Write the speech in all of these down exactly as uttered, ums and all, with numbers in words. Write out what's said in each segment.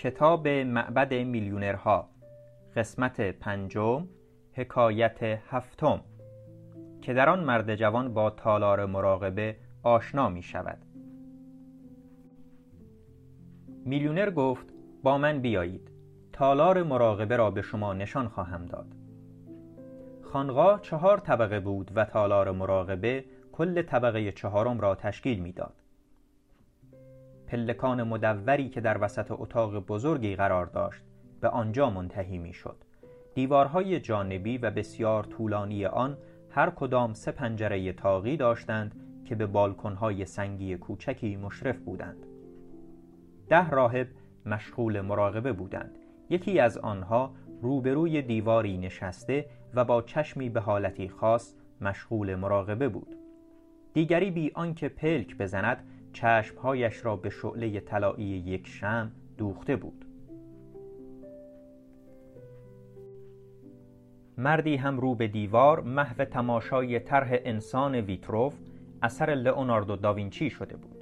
کتاب معبد میلیونرها، قسمت پنجم، حکایت هفتم، که در آن مرد جوان با تالار مراقبه آشنا می شود. میلیونر گفت با من بیایید، تالار مراقبه را به شما نشان خواهم داد. خانقاه چهار طبقه بود و تالار مراقبه کل طبقه چهارم را تشکیل می داد. پلکان مدوری که در وسط اتاق بزرگی قرار داشت به آنجا منتهی می شد. دیوارهای جانبی و بسیار طولانی آن هر کدام سه پنجره طاقی داشتند که به بالکنهای سنگی کوچکی مشرف بودند. ده راهب مشغول مراقبه بودند. یکی از آنها روبروی دیواری نشسته و با چشمی به حالتی خاص مشغول مراقبه بود. دیگری بی آنکه پلک بزند چشمهایش را به شعله طلایی یک شمع دوخته بود. مردی هم رو به دیوار محو تماشای طرح انسان ویتروف اثر لئوناردو داوینچی شده بود.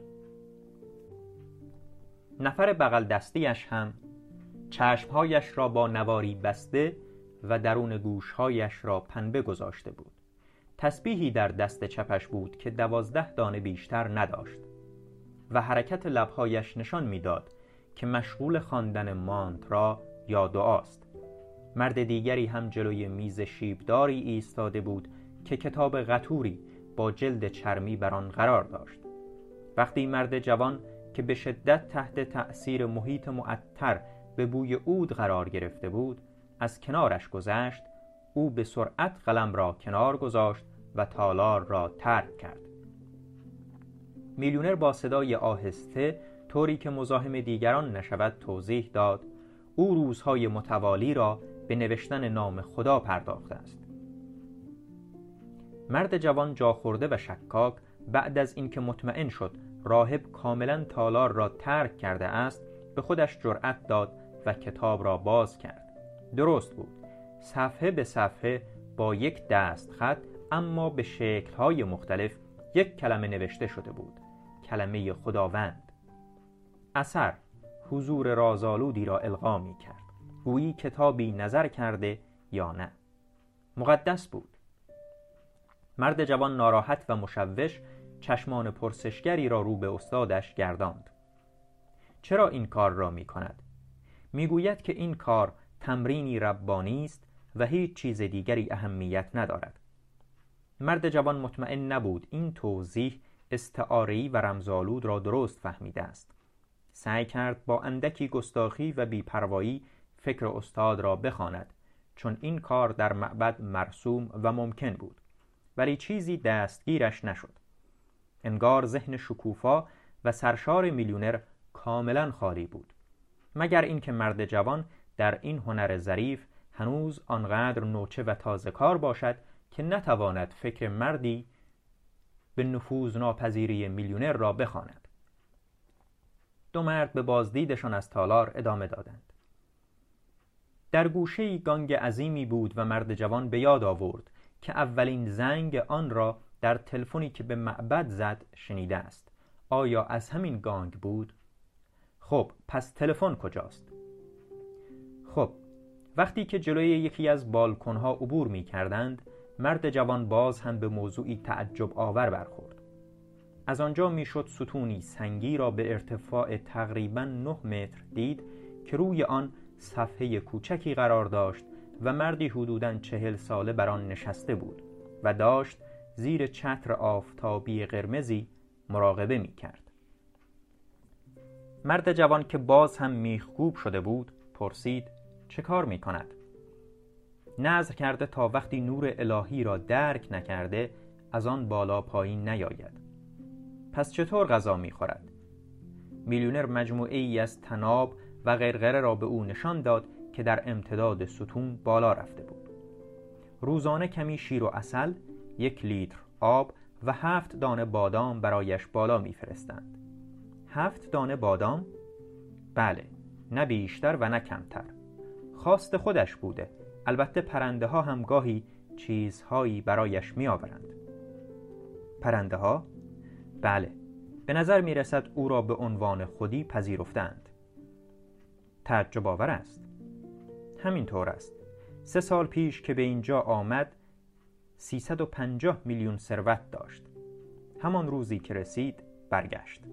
نفر بغل دستیش هم چشمهایش را با نواری بسته و درون گوشهایش را پنبه گذاشته بود. تسبیحی در دست چپش بود که دوازده دانه بیشتر نداشت و حرکت لبهایش نشان میداد که مشغول خواندن مانترا یا دعاست. مرد دیگری هم جلوی میز شیبداری ایستاده بود که کتاب قطوری با جلد چرمی بر آن قرار داشت. وقتی مرد جوان که به شدت تحت تأثیر محیط معطر به بوی عود قرار گرفته بود از کنارش گذشت، او به سرعت قلم را کنار گذاشت و تالار را ترک کرد. میلیونر با صدای آهسته طوری که مزاحم دیگران نشود توضیح داد او روزهای متوالی را به نوشتن نام خدا پرداخته است. مرد جوان جاخورده و شکاک بعد از اینکه مطمئن شد راهب کاملا تالار را ترک کرده است به خودش جرأت داد و کتاب را باز کرد. درست بود، صفحه به صفحه با یک دست خط اما به شکل‌های مختلف یک کلمه نوشته شده بود: کلمه خداوند. اثر حضور رازآلودی را القا می کرد، گویی کتابی نظر کرده یا نه. مقدس بود. مرد جوان ناراحت و مشوش چشمان پرسشگری را رو به استادش گرداند. چرا این کار را می کند؟ می گوید که این کار تمرینی ربانی است و هیچ چیز دیگری اهمیت ندارد. مرد جوان مطمئن نبود این توضیح استعاره‌ای و رمزآلود را درست فهمیده است. سعی کرد با اندکی گستاخی و بی‌پروایی فکر استاد را بخواند، چون این کار در معبد مرسوم و ممکن بود، ولی چیزی دستگیرش نشد. انگار ذهن شکوفا و سرشار میلیونر کاملا خالی بود، مگر اینکه مرد جوان در این هنر ظریف هنوز آنقدر نوچه و تازه کار باشد که نتواند فکر مردی به نفوذ ناپذیری میلیونر را بخواند. دو مرد به بازدیدشان از تالار ادامه دادند. در گوشه‌ای گانگ عظیمی بود و مرد جوان به یاد آورد که اولین زنگ آن را در تلفنی که به معبد زد شنیده است. آیا از همین گانگ بود؟ خب پس تلفن کجاست؟ خب وقتی که جلوی یکی از بالکن‌ها عبور می کردند مرد جوان باز هم به موضوعی تعجب آور برخورد. از آنجا میشد ستونی سنگی را به ارتفاع تقریباً نه متر دید که روی آن صفحه کوچکی قرار داشت و مردی حدوداً چهل ساله بر آن نشسته بود و داشت زیر چتر آفتابی قرمزی مراقبه می کرد. مرد جوان که باز هم میخکوب شده بود پرسید چه کار می کند؟ نذر کرده تا وقتی نور الهی را درک نکرده از آن بالا پایین نیاید. پس چطور غذا می خورد؟ میلیونر مجموعه ای از طناب و غرغره را به او نشان داد که در امتداد ستون بالا رفته بود. روزانه کمی شیر و عسل، یک لیتر آب و هفت دانه بادام برایش بالا می فرستند. هفت دانه بادام؟ بله، نه بیشتر و نه کمتر. خواست خودش بوده. البته پرنده ها هم گاهی چیزهایی برایش می آورند. پرنده ها؟ بله، به نظر می رسد او را به عنوان خودی پذیرفتند. تعجب آور است. همین طور است. سه سال پیش که به اینجا آمد سیصد و پنجاه میلیون ثروت داشت. همان روزی که رسید برگشت.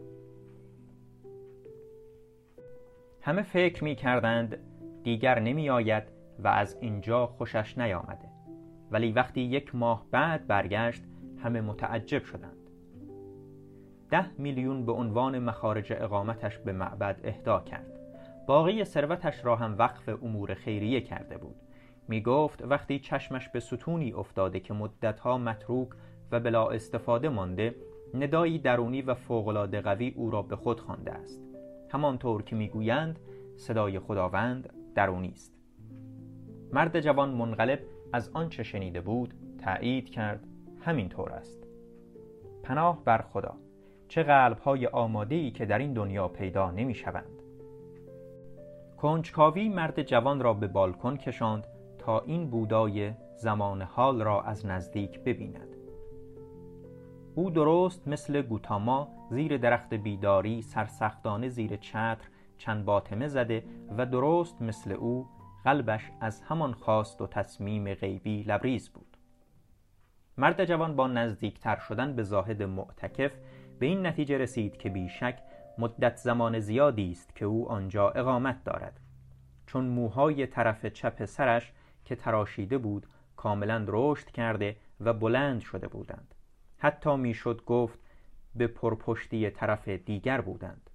همه فکر می کردند دیگر نمی آید و از اینجا خوشش نیامده، ولی وقتی یک ماه بعد برگشت همه متعجب شدند. ده میلیون به عنوان مخارج اقامتش به معبد اهدا کرد. باقی ثروتش را هم وقف امور خیریه کرده بود. می گفت وقتی چشمش به ستونی افتاده که مدتها متروک و بلا استفاده مانده، ندایی درونی و فوق‌العاده قوی او را به خود خوانده است. همانطور که میگویند صدای خداوند درونی است. مرد جوان منقلب از آنچه شنیده بود تأیید کرد همین طور است. پناه بر خدا، چه قلب‌های آماده‌ای که در این دنیا پیدا نمی‌شوند. کنجکاوی مرد جوان را به بالکن کشاند تا این بودای زمان حال را از نزدیک ببیند. او درست مثل گوتاما زیر درخت بیداری سرسختانه زیر چتر چند باطمه زده و درست مثل او قلبش از همان خواست و تصمیم غیبی لبریز بود. مرد جوان با نزدیکتر شدن به زاهد معتکف به این نتیجه رسید که بیشک مدت زمان زیادی است که او آنجا اقامت دارد، چون موهای طرف چپ سرش که تراشیده بود کاملا رشد کرده و بلند شده بودند. حتی میشد گفت به پرپشتی طرف دیگر بودند.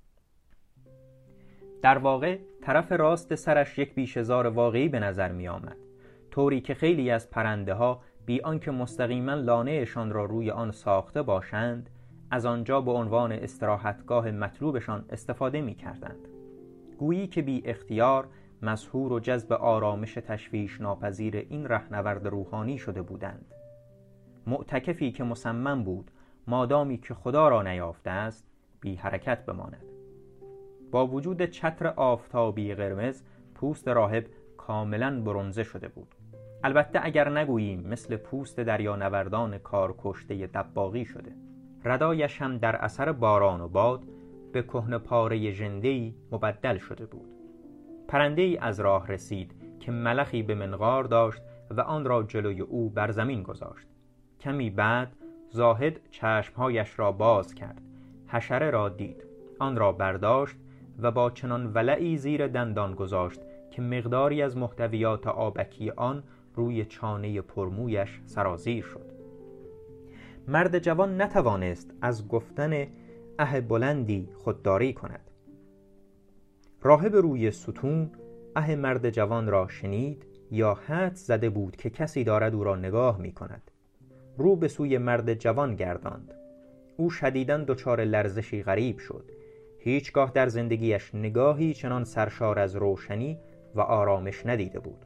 در واقع طرف راست سرش یک بیشه‌زار واقعی به نظر می آمد، طوری که خیلی از پرنده ها بی آنکه مستقیما لانه‌شان را روی آن ساخته باشند از آنجا به عنوان استراحتگاه مطلوبشان استفاده می کردند. گویی که بی اختیار مسحور و جذب آرامش تشویش ناپذیر این رهنورد روحانی شده بودند. معتکفی که مصمم بود مادامی که خدا را نیافته است بی حرکت بماند. با وجود چتر آفتابی قرمز پوست راهب کاملا برنزه شده بود. البته اگر نگوییم مثل پوست دریانوردان کارکشته دباغی شده. ردایش هم در اثر باران و باد به کهنه پاره ژنده‌ای مبدل شده بود. پرنده‌ای از راه رسید که ملخی به منقار داشت و آن را جلوی او بر زمین گذاشت. کمی بعد زاهد چشمهایش را باز کرد. حشره را دید. آن را برداشت و با چنان ولعی زیر دندان گذاشت که مقداری از محتویات آبکی آن روی چانه پرمویش سرازیر شد. مرد جوان نتوانست از گفتن اه بلندی خودداری کند. راهب روی ستون اه مرد جوان را شنید یا حدس زده بود که کسی دارد او را نگاه می کند. رو به سوی مرد جوان گرداند. او شدیداً دچار لرزشی غریب شد. هیچگاه در زندگیش نگاهی چنان سرشار از روشنی و آرامش ندیده بود.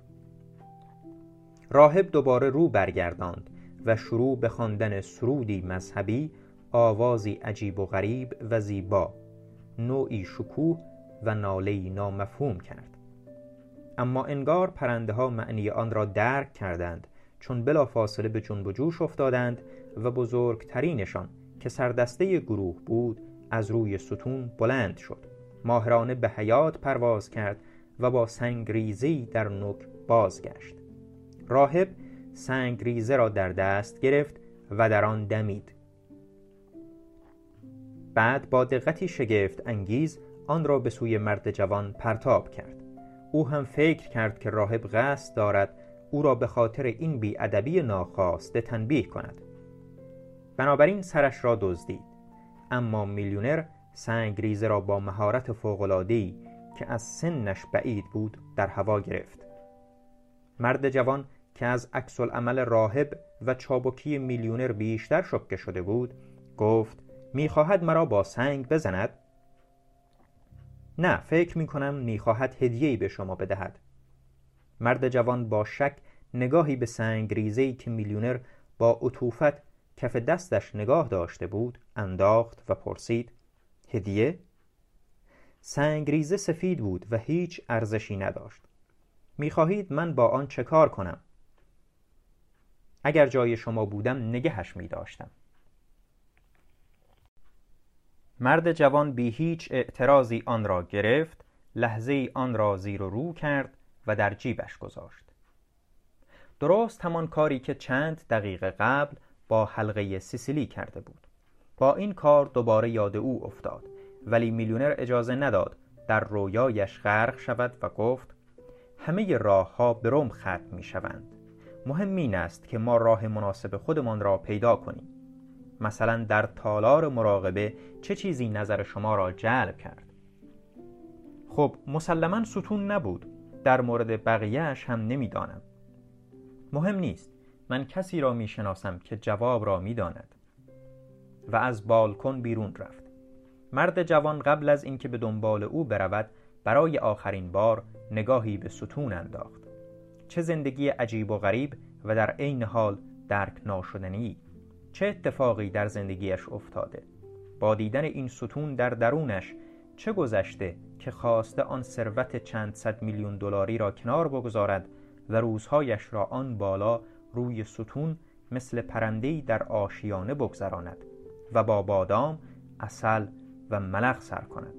راهب دوباره رو برگرداند و شروع به خواندن سرودی مذهبی، آوازی عجیب و غریب و زیبا، نوعی شکوه و ناله‌ای نامفهوم کرد. اما انگار پرنده ها معنی آن را درک کردند، چون بلا فاصله به جنب و جوش افتادند و بزرگترینشان که سردسته گروه بود از روی ستون بلند شد، ماهرانه به حیات پرواز کرد و با سنگریزه‌ای در نوک بازگشت. راهب سنگریزه را در دست گرفت و در آن دمید. بعد با دقتی شگفت انگیز آن را به سوی مرد جوان پرتاب کرد. او هم فکر کرد که راهب قصد دارد او را به خاطر این بی‌ادبی ناخواسته تنبیه کند. بنابراین سرش را دزدید. اما میلیونر سنگریزه را با مهارت فوق‌العاده‌ای که از سنش بعید بود در هوا گرفت. مرد جوان که از عکس العمل راهب و چابکی میلیونر بیشتر شوکه شده بود گفت میخواهد مرا با سنگ بزند؟ نه، فکر میکنم میخواهد هدیه‌ای به شما بدهد. مرد جوان با شک نگاهی به سنگریزه‌ای که میلیونر با عطوفت کف دستش نگاه داشته بود انداخت و پرسید هدیه؟ سنگریزه سفید بود و هیچ ارزشی نداشت. میخواهید من با آن چه کار کنم؟ اگر جای شما بودم نگهش می‌داشتم. مرد جوان بی هیچ اعتراضی آن را گرفت، لحظه ای آن را زیر و رو کرد و در جیبش گذاشت. درست همان کاری که چند دقیقه قبل با حلقه سیسیلی کرده بود. با این کار دوباره یاد او افتاد، ولی میلیونر اجازه نداد در رویایش غرق شود و گفت همه راه ها به رم ختم می شوند. مهم این است که ما راه مناسب خودمان را پیدا کنیم. مثلا در تالار مراقبه چه چیزی نظر شما را جلب کرد؟ خب مسلماً ستون نبود. در مورد بقیه‌اش هم نمیدانم. مهم نیست. من کسی را میشناسم که جواب را میداند. و از بالکن بیرون رفت. مرد جوان قبل از اینکه به دنبال او برود برای آخرین بار نگاهی به ستون انداخت. چه زندگی عجیب و غریب و در عین حال درک ناشدنی. چه اتفاقی در زندگیش افتاده؟ با دیدن این ستون در درونش چه گذشته که خواسته آن ثروت چند صد میلیون دلاری را کنار بگذارد و روزهایش را آن بالا روی ستون مثل پرنده‌ای در آشیانه بگذراند و با بادام، عسل و ملخ سر کند.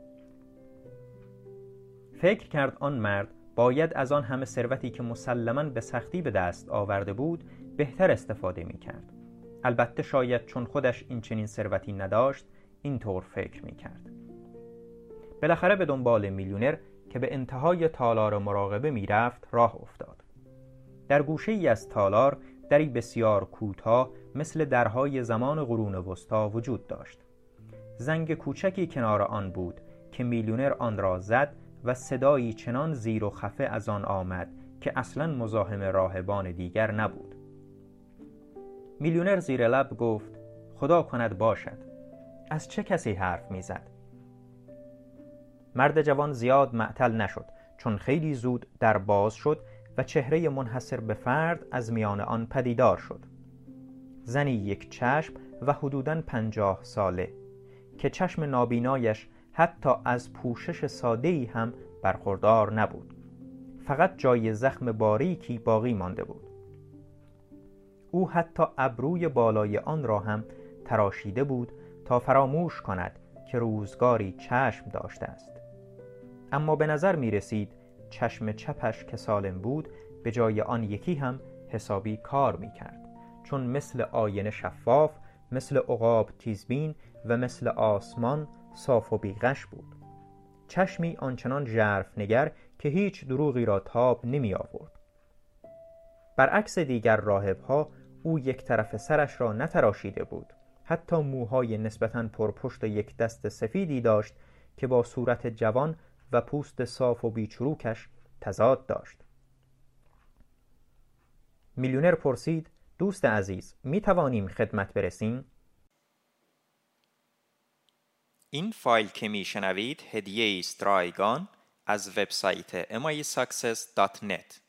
فکر کرد آن مرد باید از آن همه ثروتی که مسلماً به سختی به دست آورده بود بهتر استفاده می کرد. البته شاید چون خودش این چنین ثروتی نداشت اینطور فکر می کرد. بالاخره به دنبال میلیونر که به انتهای تالار مراقبه می رفت راه افتاد. در گوشه ای از تالار دری بسیار کوتاه مثل درهای زمان قرون وسطی وجود داشت. زنگ کوچکی کنار آن بود که میلیونر آن را زد و صدایی چنان زیر و خفه از آن آمد که اصلاً مزاحم راهبان دیگر نبود. میلیونر زیر لب گفت خدا کند باشد. از چه کسی حرف می زد؟ مرد جوان زیاد معطل نشد چون خیلی زود در باز شد و چهره منحصر به فرد از میان آن پدیدار شد. زنی یک چشم و حدوداً پنجاه ساله که چشم نابینایش حتی از پوشش ساده‌ای هم برخوردار نبود. فقط جای زخم باریکی باقی مانده بود. او حتی ابروی بالای آن را هم تراشیده بود تا فراموش کند که روزگاری چشم داشته است. اما به نظر می رسید چشم چپش که سالم بود به جای آن یکی هم حسابی کار می کرد، چون مثل آینه شفاف، مثل عقاب تیزبین و مثل آسمان صاف و بیغش بود. چشمی آنچنان ژرف نگر که هیچ دروغی را تاب نمی آورد. برعکس دیگر راهب‌ها او یک طرف سرش را نتراشیده بود. حتی موهای نسبتاً پرپشت و یک دست سفیدی داشت که با صورت جوان و پوست صاف و بیچروکش تضاد داشت. میلیونر پرسید دوست عزیز می توانیم خدمت برسیم؟ این فایل که می شنوید هدیه است رایگان از وبسایت ام آی ساکسس دات نت.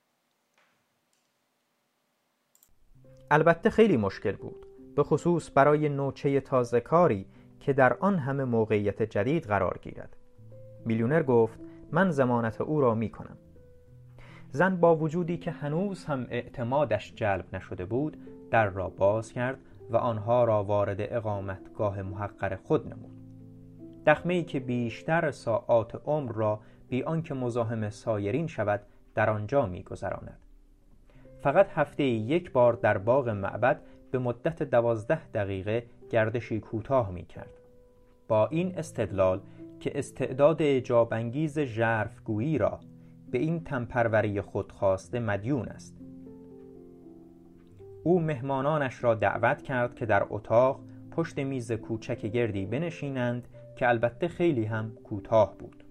البته خیلی مشکل بود، به خصوص برای نوچه تازه کاری که در آن همه موقعیت جدید قرار گیرد. میلیونر گفت من ضمانت او را می کنم. زن با وجودی که هنوز هم اعتمادش جلب نشده بود در را باز کرد و آنها را وارد اقامتگاه محقر خود نمود. دخمه‌ای که بیشتر ساعات عمر را بی آنکه مزاحم سایرین شود در آنجا می‌گذراند. فقط هفته یک بار در باغ معبد به مدت دوازده دقیقه گردشی کوتاه می‌کرد. با این استدلال که استعداد اعجاب‌انگیز ژرفگویی را به این تنپروری خود خواسته مدیون است. او مهمانانش را دعوت کرد که در اتاق پشت میز کوچک گردی بنشینند که البته خیلی هم کوتاه بود.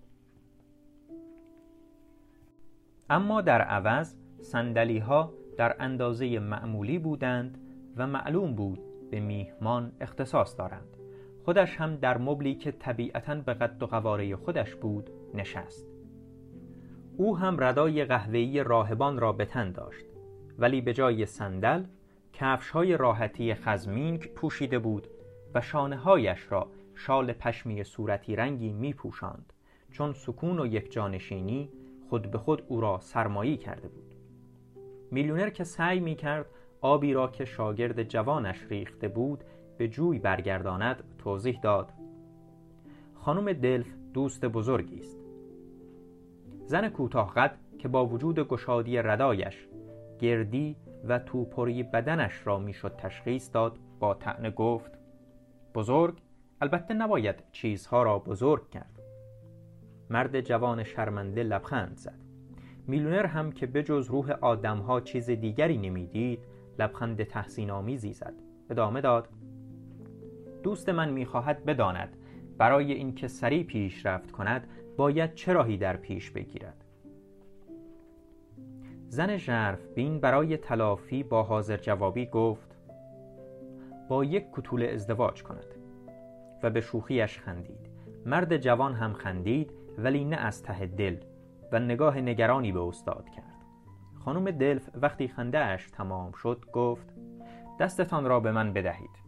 اما در عوض صندلی‌ها در اندازه معمولی بودند و معلوم بود به میهمان اختصاص دارند. خودش هم در مبلی که طبیعتاً به قد و قواره خودش بود نشست. او هم ردای قهوه‌ای راهبان را به تن داشت، ولی به جای صندل کفش‌های راحتی خزمینگ پوشیده بود و شانه‌هایش را شال پشمی صورتی رنگی می‌پوشاند، چون سکون و یکجانشینی خود به خود او را سرمایی کرده بود. میلیونر که سعی می‌کرد آبی را که شاگرد جوانش ریخته بود به جوی برگرداند توضیح داد: خانم دلف دوست بزرگی است. زن کوتاه قد که با وجود گشادی ردایش گردی و توپری بدنش را میشد تشخیص داد، با طعنه گفت: بزرگ؟ البته نباید چیزها را بزرگ کرد. مرد جوان شرمنده لبخند زد. میلیونر هم که بجز روح آدمها چیز دیگری نمیدید، لبخند تحسین آمیزی زد. ادامه داد: دوست من میخواهد بداند برای اینکه سریع پیشرفت کند باید چه راهی در پیش بگیرد. زن ژرف بین برای تلافی با حاضر جوابی گفت: با یک کوتوله ازدواج کند. و به شوخیش خندید. مرد جوان هم خندید، ولی نه از ته دل، و نگاه نگرانی به استاد کرد. خانم دلف وقتی خنده اش تمام شد گفت: دستتان را به من بدهید.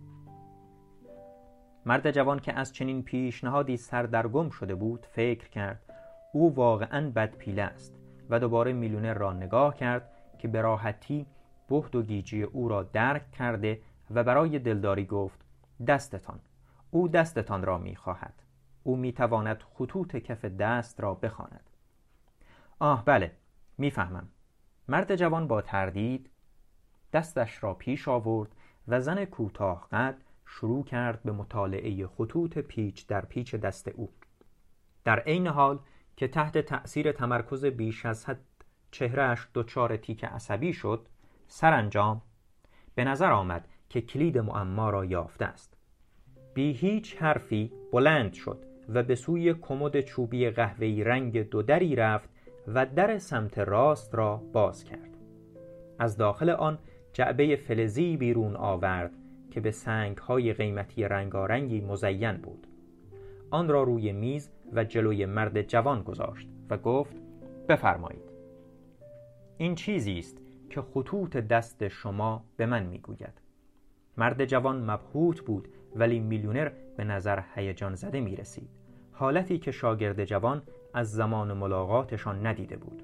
مرد جوان که از چنین پیشنهادی سردرگم شده بود فکر کرد او واقعاً بدپیله است و دوباره میلیونر را نگاه کرد که به راحتی بهت و گیجی او را درک کرده و برای دلداری گفت: دستتان. او دستتان را می‌خواهد. او می‌تواند خطوط کف دست را بخواند. آه بله، می‌فهمم. مرد جوان با تردید دستش را پیش آورد و زن کوتاه قد شروع کرد به مطالعه خطوط پیچ در پیچ دست او. در عین حال که تحت تأثیر تمرکز بیش از حد چهرهش دچار تیک عصبی شد، سرانجام به نظر آمد که کلید معما را یافته است. بی هیچ حرفی بلند شد و به سوی کمد چوبی قهوه‌ای رنگ دو دری رفت و در سمت راست را باز کرد. از داخل آن جعبه فلزی بیرون آورد که به سنگ‌های قیمتی رنگارنگی مزین بود. آن را روی میز و جلوی مرد جوان گذاشت و گفت: بفرمایید. این چیزی است که خطوط دست شما به من میگوید. مرد جوان مبهوت بود، ولی میلیونر به نظر هیجان زده می رسید. حالتی که شاگرد جوان از زمان ملاقاتشان ندیده بود.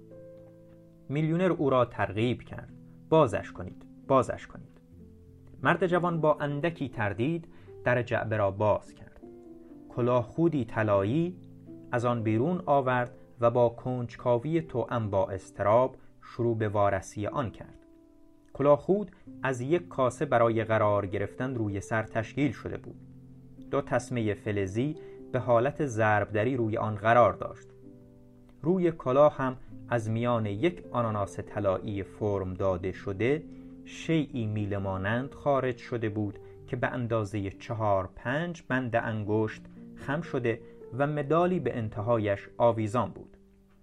میلیونر او را ترغیب کرد: بازش کنید، بازش کنید. مرد جوان با اندکی تردید در جعبه را باز کرد. کلاه خودی طلایی از آن بیرون آورد و با کنجکاوی توأم با اضطراب شروع به وارسی آن کرد. کلاه خود از یک کاسه برای قرار گرفتن روی سر تشکیل شده بود. دو تسمه فلزی به حالت ضربدری روی آن قرار داشت. روی کلاه هم از میان یک آناناس طلایی فرم داده شده شیئی میله مانند خارج شده بود که به اندازه چهار پنج بند انگشت خم شده و مدالی به انتهایش آویزان بود.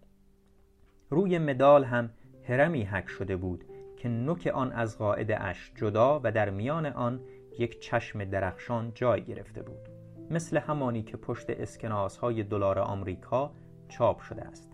روی مدال هم هرمی حک شده بود که نوک آن از قاعده اش جدا و در میان آن یک چشم درخشان جای گرفته بود، مثل همانی که پشت اسکناس های دلار آمریکا چاپ شده است.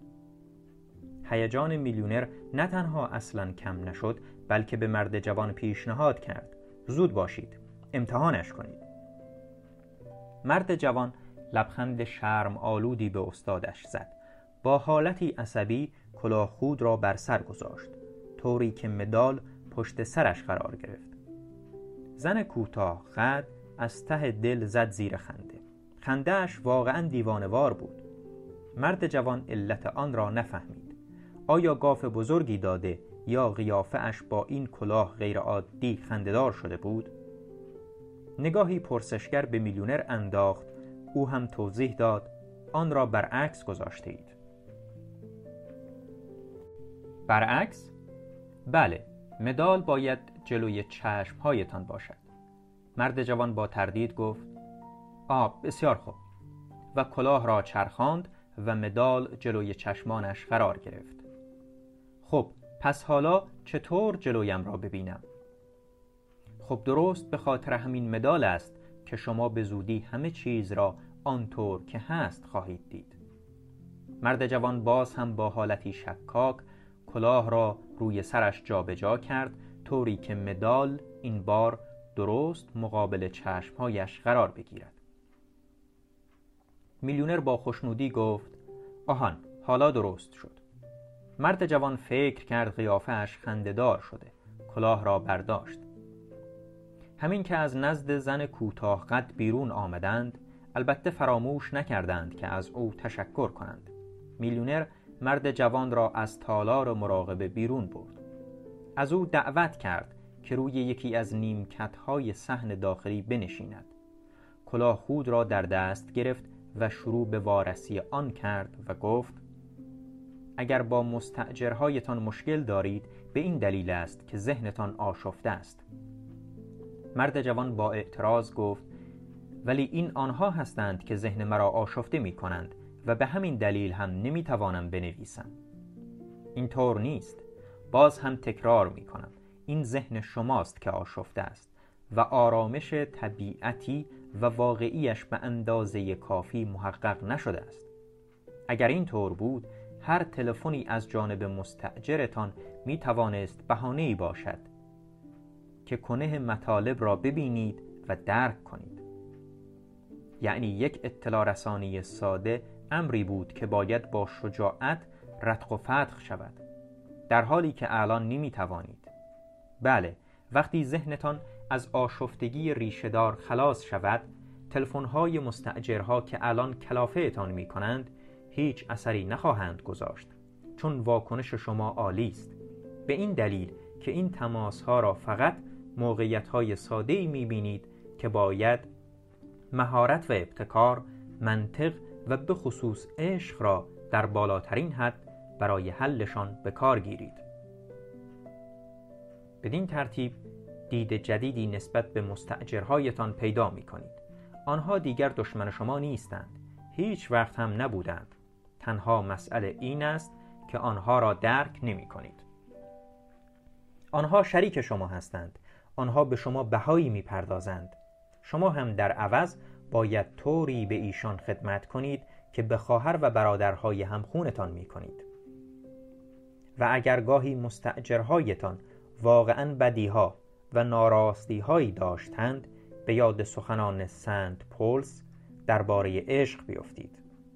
هیجان میلیونر نه تنها اصلاً کم نشد، بلکه به مرد جوان پیشنهاد کرد: زود باشید، امتحانش کنید. مرد جوان لبخند شرم آلودی به استادش زد. با حالتی عصبی کلاه خود را بر سر گذاشت، طوری که مدال پشت سرش قرار گرفت. زن کوتاه قد از ته دل زد زیر خنده. خنده‌اش واقعاً دیوانه‌وار بود. مرد جوان علت آن را نفهمید. آیا گاف بزرگی داده یا قیافه اش با این کلاه غیر عادی خنده‌دار شده بود؟ نگاهی پرسشگر به میلیونر انداخت. او هم توضیح داد: آن را برعکس گذاشته اید. برعکس؟ بله، مدال باید جلوی چشمهایتان باشد. مرد جوان با تردید گفت: آه، بسیار خوب. و کلاه را چرخاند و مدال جلوی چشمانش قرار گرفت. خب، پس حالا چطور جلویم را ببینم؟ خب درست به خاطر همین مدال است که شما به زودی همه چیز را آنطور که هست خواهید دید. مرد جوان باز هم با حالتی شکاک کلاه را روی سرش جابجا کرد، طوری که مدال این بار درست مقابل چشمهایش قرار بگیرد. میلیونر با خوشنودی گفت: آهان، حالا درست شد. مرد جوان فکر کرد قیافه‌اش خنده‌دار شده. کلاه را برداشت. همین که از نزد زن کوتاه قد بیرون آمدند، البته فراموش نکردند که از او تشکر کنند. میلیونر مرد جوان را از تالار مراقبه بیرون برد. از او دعوت کرد که روی یکی از نیمکت‌های صحن داخلی بنشیند. کلاه خود را در دست گرفت و شروع به وارسی آن کرد و گفت: اگر با مستأجرهایتان مشکل دارید به این دلیل است که ذهنتان آشفته است. مرد جوان با اعتراض گفت: ولی این آنها هستند که ذهن مرا آشفته می کنند و به همین دلیل هم نمی توانم بنویسم. این طور نیست. باز هم تکرار می کنم. این ذهن شماست که آشفته است و آرامش طبیعتی و واقعیش به اندازه کافی محقق نشده است. اگر این طور بود، هر تلفنی از جانب مستأجرتان می توانست بهانه‌ای باشد که کنه مطالب را ببینید و درک کنید. یعنی یک اطلاع رسانی ساده امری بود که باید با شجاعت رتق و فتق شود، در حالی که الان نمی توانید. بله، وقتی ذهنتان از آشفتگی ریشه‌دار خلاص شود، تلفن‌های مستأجرها که الان کلافه اتان می کنند هیچ اثری نخواهند گذاشت، چون واکنش شما عالی است. به این دلیل که این تماس‌ها را فقط موقعیت‌های ساده‌ای می‌بینید که باید مهارت و ابتکار، منطق و به خصوص عشق را در بالاترین حد برای حلشان به کار گیرید. بدین ترتیب دید جدیدی نسبت به مستأجرهایتان پیدا می‌کنید. آنها دیگر دشمن شما نیستند، هیچ وقت هم نبودند. تنها مسئله این است که آنها را درک نمی‌کنید. آنها شریک شما هستند. آنها به شما بهایی می‌پردازند. شما هم در عوض باید طوری به ایشان خدمت کنید که به خواهر و برادرهای همخونتان می‌کنید. و اگر گاهی مستأجرهایتان واقعاً بدیها و ناراستی‌هایی داشتند، به یاد سخنان سنت پولس درباره عشق بیفتید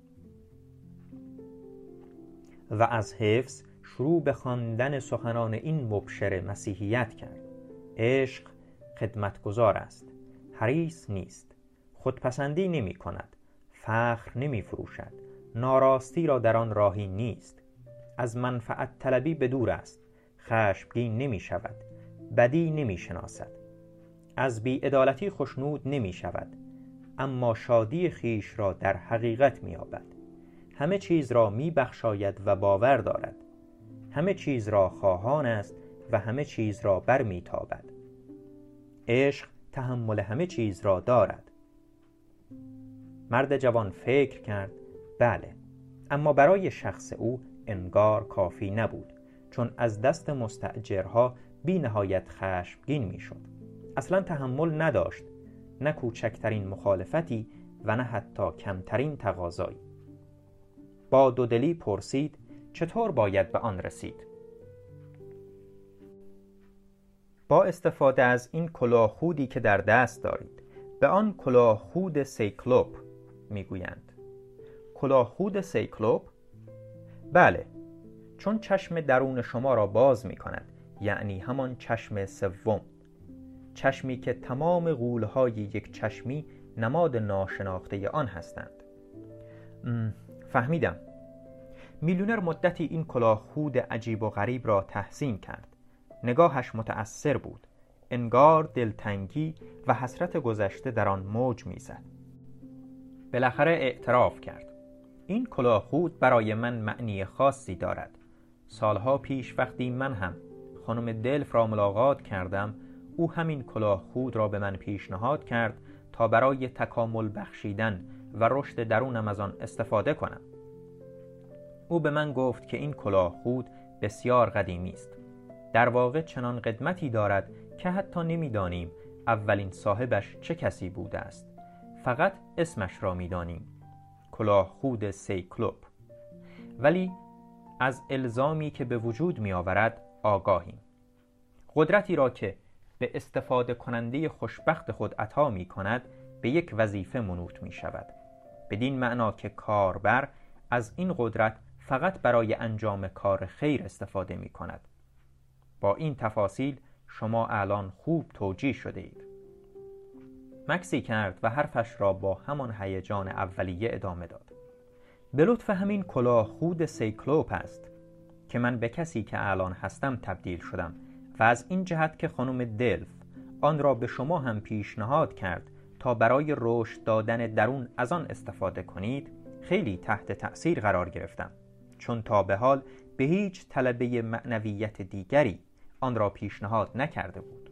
و از حفظ شروع به خواندن سخنان این مبشر مسیحیت کرد. عشق خدمتگزار است، حریص نیست، خودپسندی نمی کند، فخر نمی فروشد، ناراستی را در آن راهی نیست، از منفعت طلبی به دور است، خشمگین نمی شود، بدی نمی شناسد، از بی‌عدالتی خشنود نمی شود، اما شادی خیش را در حقیقت می یابد. همه چیز را می بخشاید و باور دارد، همه چیز را خواهان است و همه چیز را بر می تابد. عشق تحمل همه چیز را دارد. مرد جوان فکر کرد: بله، اما برای شخص او انگار کافی نبود، چون از دست مستأجرها بی نهایت خشمگین می شد. اصلا تحمل نداشت، نه کوچکترین مخالفتی و نه حتی کمترین تقاضایی. با دودلی پرسید: چطور باید به آن رسید؟ با استفاده از این کلاهخودی که در دست دارید. به آن کلاهخود سیکلوپ میگویند. کلاهخود سیکلوپ؟ بله، چون چشم درون شما را باز می کند، یعنی همان چشم سوم، چشمی که تمام غولهای یک چشمی نماد ناشناخته آن هستند. فهمیدم. میلیونر مدتی این کلاهخود عجیب و غریب را تحسین کرد. نگاهش متأثر بود، انگار دلتنگی و حسرت گذشته در آن موج میزد. بالاخره اعتراف کرد: این کلاهخود برای من معنی خاصی دارد. سالها پیش وقتی من هم خانم دلف را ملاقات کردم، او همین کلاهخود را به من پیشنهاد کرد تا برای تکامل بخشیدن و رشد درونم از آن استفاده کنم. او به من گفت که این کلاهخود بسیار قدیمی است. در واقع چنان قدمتی دارد که حتی نمی‌دانیم اولین صاحبش چه کسی بوده است. فقط اسمش را می‌دانیم: کلاهخود سیکلوپ. ولی از الزامی که به وجود می‌آورد آگاهیم. قدرتی را که به استفاده کننده خوشبخت خود عطا می‌کند به یک وظیفه منوط می‌شود. بدین معنا که کاربر از این قدرت فقط برای انجام کار خیر استفاده می‌کند. با این تفاصیل شما الان خوب توجیه شده اید. مکسی کرد و حرفش را با همان هیجان اولیه ادامه داد. به لطف همین کلاه خود سیکلوپ است که من به کسی که الان هستم تبدیل شدم و از این جهت که خانم دلف آن را به شما هم پیشنهاد کرد تا برای رشد دادن درون از آن استفاده کنید، خیلی تحت تأثیر قرار گرفتم، چون تا به حال به هیچ طلبه معنویت دیگری آن را پیشنهاد نکرده بود.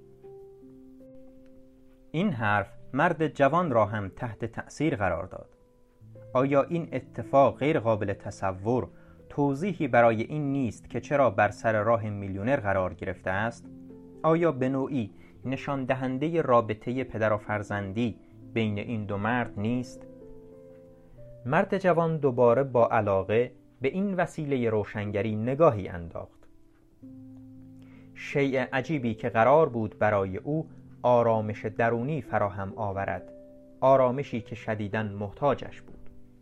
این حرف مرد جوان را هم تحت تأثیر قرار داد. آیا این اتفاق غیر قابل تصور توضیحی برای این نیست که چرا بر سر راه میلیونر قرار گرفته است؟ آیا به نوعی نشان دهنده رابطه پدر و فرزندی بین این دو مرد نیست؟ مرد جوان دوباره با علاقه به این وسیله روشنگری نگاهی انداخت. شیء عجیبی که قرار بود برای او آرامش درونی فراهم آورد، آرامشی که شدیداً محتاجش بود.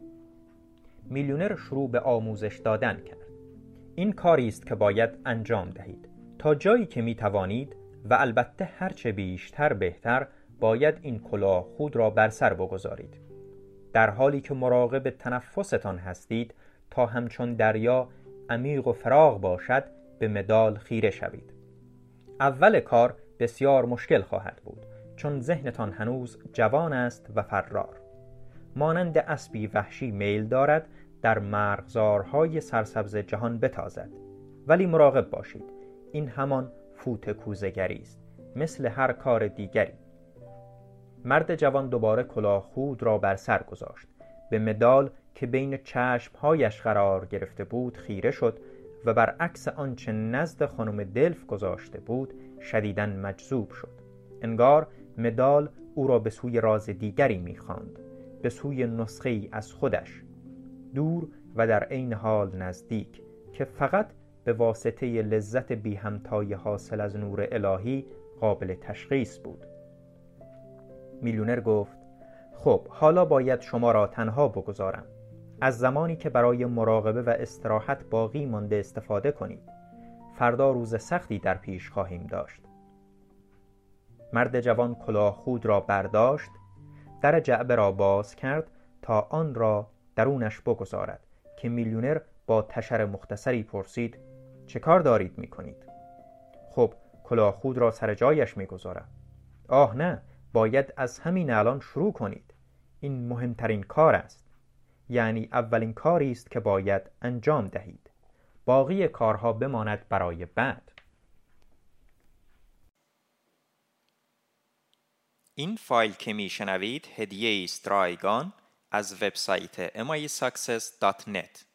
میلیونر شروع به آموزش دادن کرد. این کاری است که باید انجام دهید. تا جایی که می توانید و البته هرچه بیشتر بهتر باید این کلاه خود را بر سر بگذارید. در حالی که مراقب تنفستان هستید تا همچون دریا عمیق و فراغ باشد به مدال خیره شوید. اول کار بسیار مشکل خواهد بود، چون ذهنتان هنوز جوان است و فرار. مانند اسبی وحشی میل دارد در مرغزارهای سرسبز جهان بتازد. ولی مراقب باشید، این همان فوت کوزه‌گری است، مثل هر کار دیگری. مرد جوان دوباره کلاه خود را بر سر گذاشت. به مدال که بین چشمهایش قرار گرفته بود خیره شد و برعکس آنچه نزد خانم دلف گذاشته بود شدیداً مجذوب شد. انگار مدال او را به سوی راز دیگری می‌خواند، به سوی نسخه‌ای از خودش، دور و در عین حال نزدیک، که فقط به واسطه لذت بی همتای حاصل از نور الهی قابل تشخیص بود. میلیونر گفت: خب حالا باید شما را تنها بگذارم. از زمانی که برای مراقبه و استراحت باقی مانده استفاده کنید. فردا روز سختی در پیش خواهیم داشت. مرد جوان کلاه خود را برداشت، در جعبه را باز کرد تا آن را درونش بگذارد که میلیونر با تشر مختصری پرسید: چه کار دارید می کنید؟ خب کلاه خود را سر جایش می گذارم. آه نه، باید از همین الان شروع کنید. این مهمترین کار است. یعنی اولین کاری است که باید انجام دهید. باقی کارها بماند برای بعد. این فایل که میشنوید هدیه است رایگان از وبسایت ام آی ساکسس دات نت.